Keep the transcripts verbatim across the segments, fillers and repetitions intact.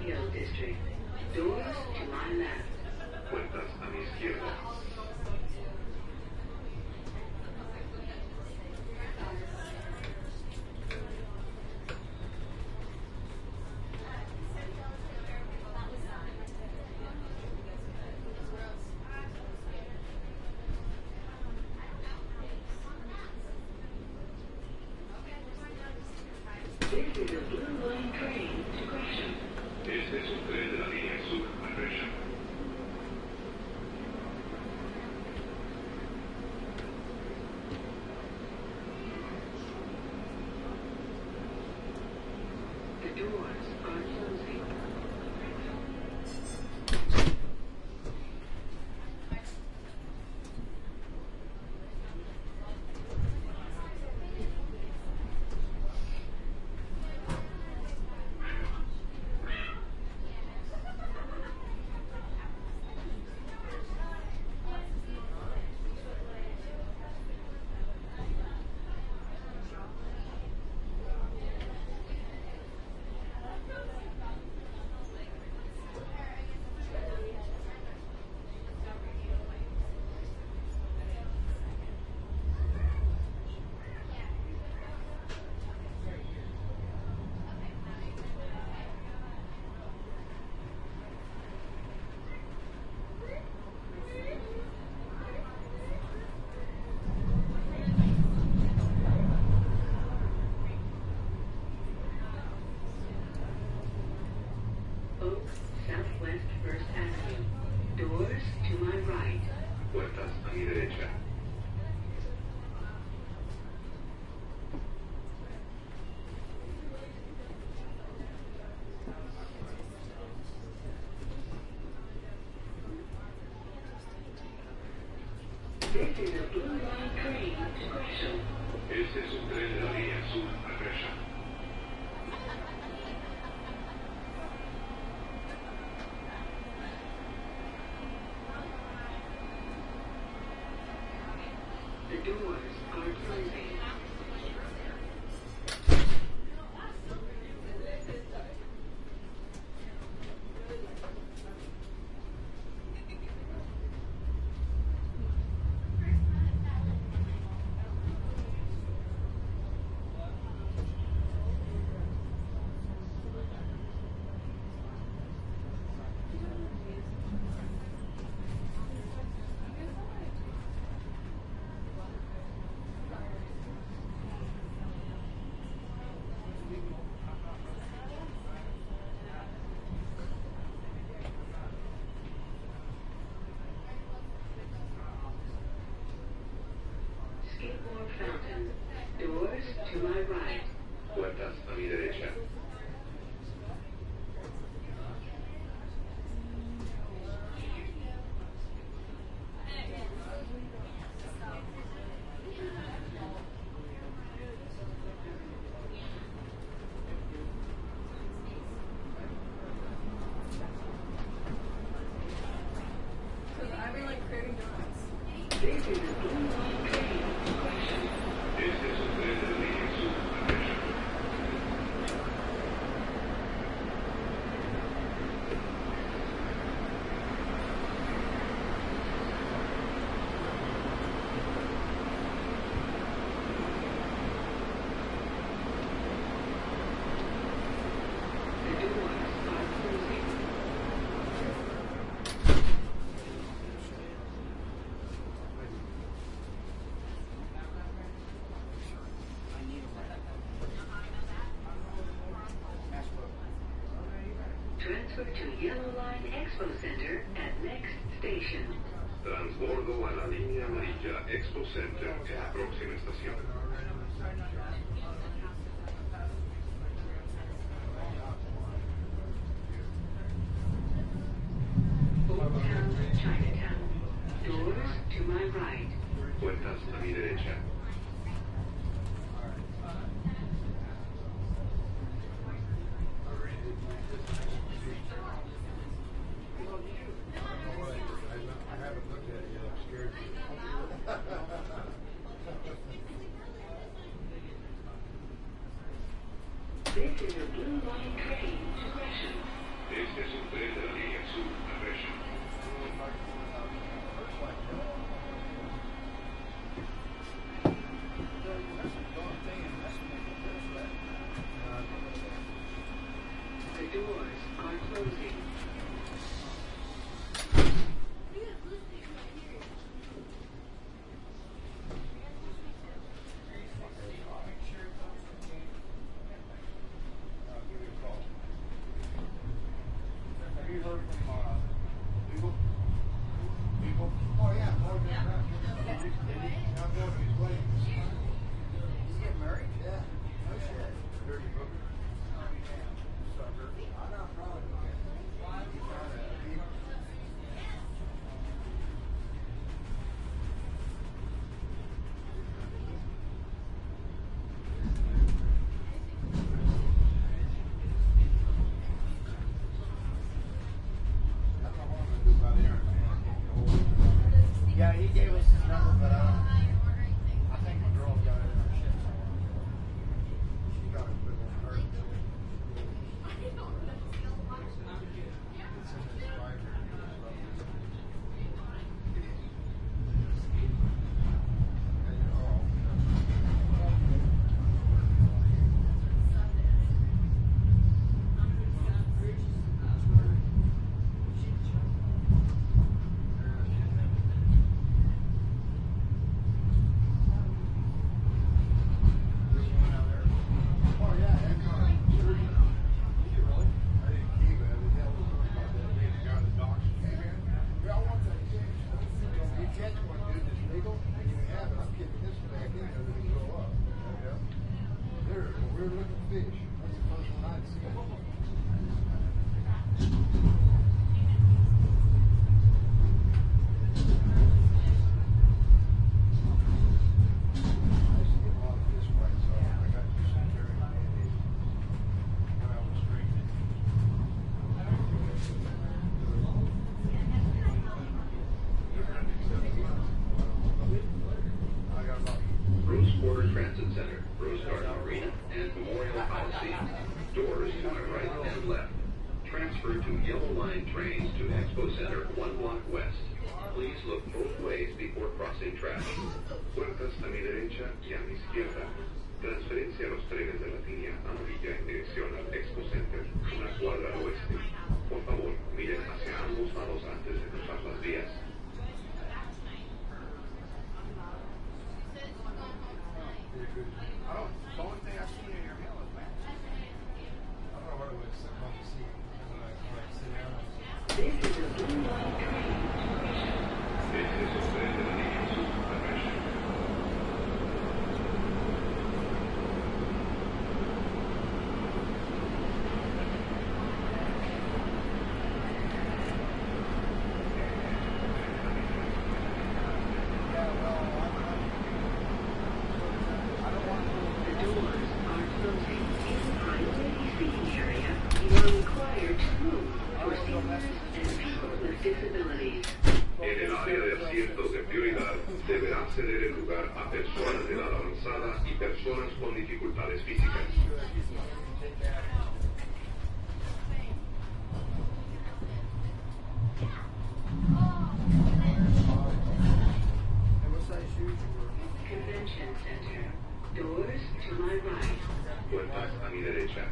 Hill District. Doors to my left. Puertas a mi izquierda. This is a Blue Line train to Gresham. Este es un tren de la línea sur a Gresham. The doors are closing. Oak, Southwest First Avenue. Doors to my right. Puertas a mi derecha. This is a Blue Line train to Gresham. Este es un tren de la línea sur a Gresham. The doors are closing. Skidmore Fountain. Doors to my right. Puertas a mi derecha. This is a Blue Line train to Gresham. Este es un tren de la línea sur a Gresham. The doors are closing. Transfer to Yellow Line Expo Center at next station. Transbordo a la línea amarilla Expo Center en la próxima estación. Old Town, Chinatown. Doors to my right. Puertas a mi derecha. This is a Blue Line train to Gresham. Este es un tren de la línea azul a Gresham. The doors are closing. Yeah, he gave us his number, but uh, I think my girl got it in her shit somewhere. She got it put on her. It's in this binder. We're looking for fish. That's the first one I'd seen. I used to get a lot of fish bites, so I got used to carrying my handy when I was drinking. I got about Rose Quarter Transit Center, Rose Garden Arena, and Memorial Coliseum. Doors to my right and left. Transfer to Yellow Line trains to Expo Center one block west. Please look both ways before crossing tracks. Puertas a mi derecha y a mi izquierda. Transferencia a los trenes de la línea amarilla en dirección al Expo Center, una cuadra al oeste. Por favor, miren hacia ambos lados antes de cruzar las vías. I don't, the only thing I see in your mail is maps. I don't know what it was, something on the seat. When I, when I sit down, I was This is a Blue Line train. Este es un tren de la línea azul a Gresham. The doors are closing. In the priority seating area, you are required to move for seniors and people with disabilities. En el área de asientos de prioridad deberá ceder el lugar a personas de edad avanzada y personas con dificultades físicas. And what size shoes you were? Convention Center. Doors to my right. Puertas a mi derecha.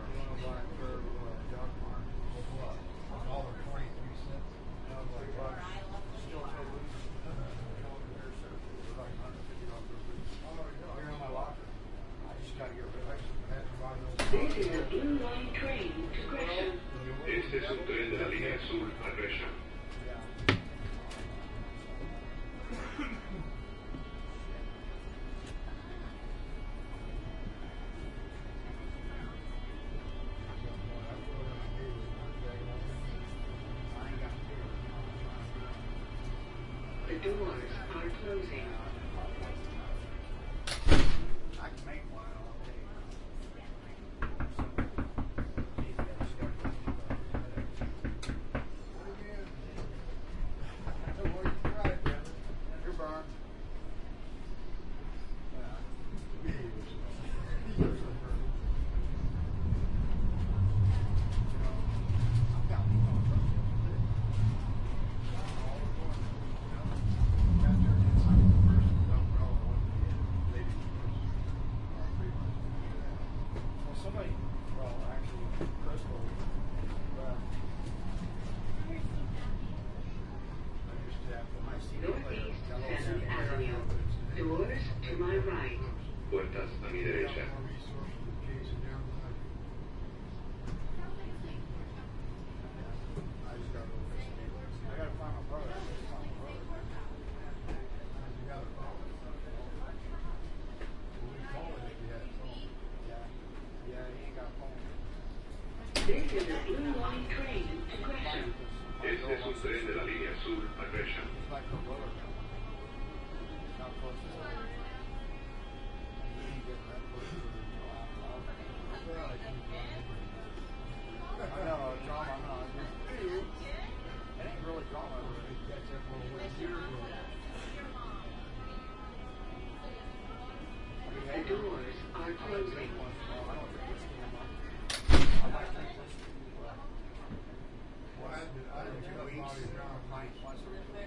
This is a Blue Line train to Gresham. Este es un tren de la línea azul a Gresham. The doors are closing. I can make one all day. Don't worry, you're right, brother. You're burned. Doors to my right. Puertas a mi derecha. I just gotta go fix it. I gotta find my brother. I gotta find my brother. You gotta find my brother. We call it if you had a phone. Yeah. Yeah, he ain't got a phone. This is a Blue Line train to Gresham. Este es un tren de la línea sur a Gresham. It's like her brother. Not close to her. He ain't getting that close to her. I feel like he's running. I know, drama, I know. It ain't really drama. It gets everyone with you. The doors are closing. I don't drink whiskey in my. I might drink whiskey. Well, I did. I didn't get up and already drown a pint once a week.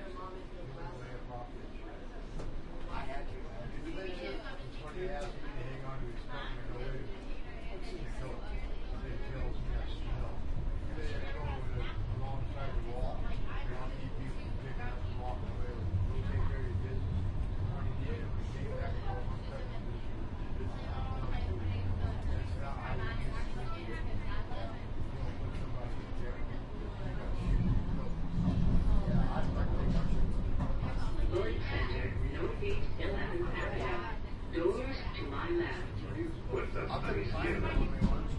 I had to. It's when he asked me to hang on to his phone and go in. It kills me. It kills me. I smell. They had to go over the wrong side of the wall. And I'll keep people from picking up and walking away. Go take care of your business. When he did, we came back and go on second position. This is how I'm going to do it. That's not how we used to do it. You don't put somebody in jail. You got shit. Yeah, I'd like to take our shit. Lloyd Center, Northeast eleventh Avenue. Doors to my left. Puertas I'll a mi take mine izquierda. when we want.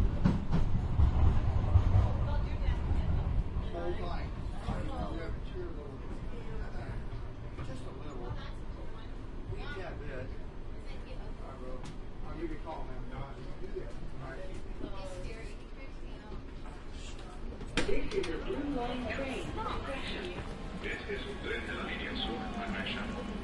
Whole line. I don't know, we have a cheer a little. Just a little. Yeah, a bit. I will. I'll give you a call, man. No, you can do that. All right. This is a Blue Line train to Gresham. Este es un tren de la línea sur a Gresham.